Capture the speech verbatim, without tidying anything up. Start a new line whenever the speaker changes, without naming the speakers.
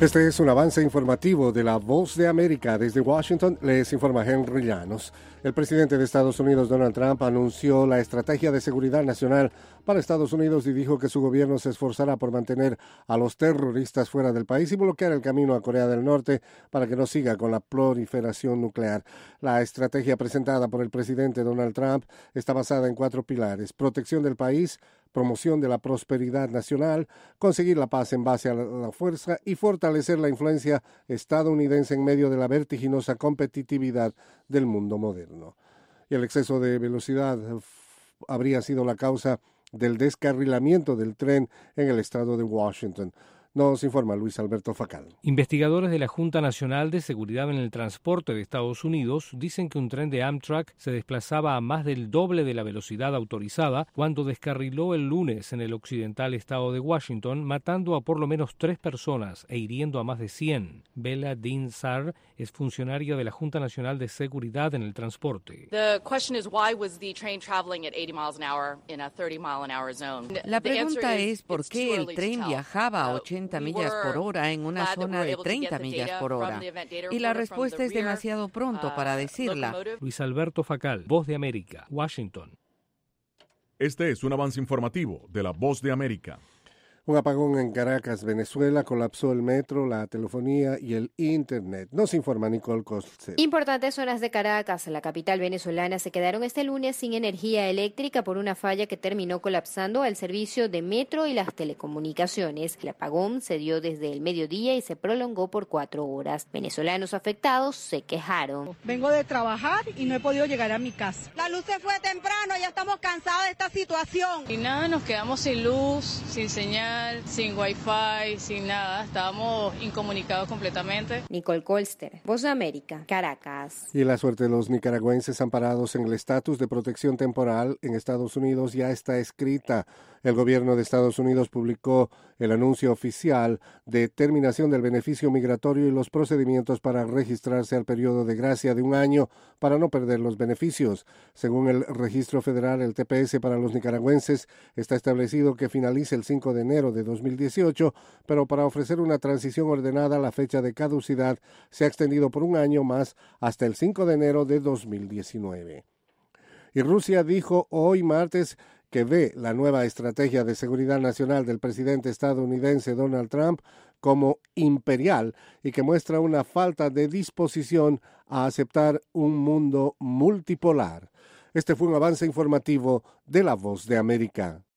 Este es un avance informativo de La Voz de América. Desde Washington les informa Henry Llanos. El presidente de Estados Unidos, Donald Trump, anunció la estrategia de seguridad nacional para Estados Unidos y dijo que su gobierno se esforzará por mantener a los terroristas fuera del país y bloquear el camino a Corea del Norte para que no siga con la proliferación nuclear. La estrategia presentada por el presidente Donald Trump está basada en cuatro pilares: protección del país, promoción de la prosperidad nacional, conseguir la paz en base a la fuerza y fortalecer la influencia estadounidense en medio de la vertiginosa competitividad del mundo moderno. Y el exceso de velocidad habría sido la causa del descarrilamiento del tren en el estado de Washington. Nos informa Luis Alberto Facal.
Investigadores de la Junta Nacional de Seguridad en el Transporte de Estados Unidos dicen que un tren de Amtrak se desplazaba a más del doble de la velocidad autorizada cuando descarriló el lunes en el occidental estado de Washington, matando a por lo menos tres personas e hiriendo a más de cien. Bella Dean Sarr es funcionaria de la Junta Nacional de Seguridad en el Transporte.
La pregunta es ¿por qué el tren viajaba a ochenta millas por hora en una zona de treinta millas por hora? Y la respuesta es demasiado pronto para decirla.
Luis Alberto Facal, Voz de América, Washington.
Este es un avance informativo de La Voz de América.
Un apagón en Caracas, Venezuela, colapsó el metro, la telefonía y el internet. Nos informa Nicole Costel.
Importantes zonas de Caracas, la capital venezolana, se quedaron este lunes sin energía eléctrica por una falla que terminó colapsando el servicio de metro y las telecomunicaciones. El apagón se dio desde el mediodía y se prolongó por cuatro horas. Venezolanos afectados se quejaron.
Vengo de trabajar y no he podido llegar a mi casa.
La luz se fue temprano, ya estamos cansados de esta situación.
Y nada, nos quedamos sin luz, sin señal, sin wifi, sin nada. Estábamos incomunicados completamente.
Nicole Colster, Voz de América, Caracas.
Y la suerte de los nicaragüenses amparados en el estatus de protección temporal en Estados Unidos ya está escrita. El gobierno de Estados Unidos publicó el anuncio oficial de terminación del beneficio migratorio y los procedimientos para registrarse al periodo de gracia de un año para no perder los beneficios. Según el registro federal, el T P S para los nicaragüenses está establecido que finalice el cinco de enero de dos mil dieciocho, pero para ofrecer una transición ordenada, la fecha de caducidad se ha extendido por un año más hasta el cinco de enero de dos mil diecinueve. Y Rusia dijo hoy martes que ve la nueva estrategia de seguridad nacional del presidente estadounidense Donald Trump como imperial y que muestra una falta de disposición a aceptar un mundo multipolar. Este fue un avance informativo de La Voz de América.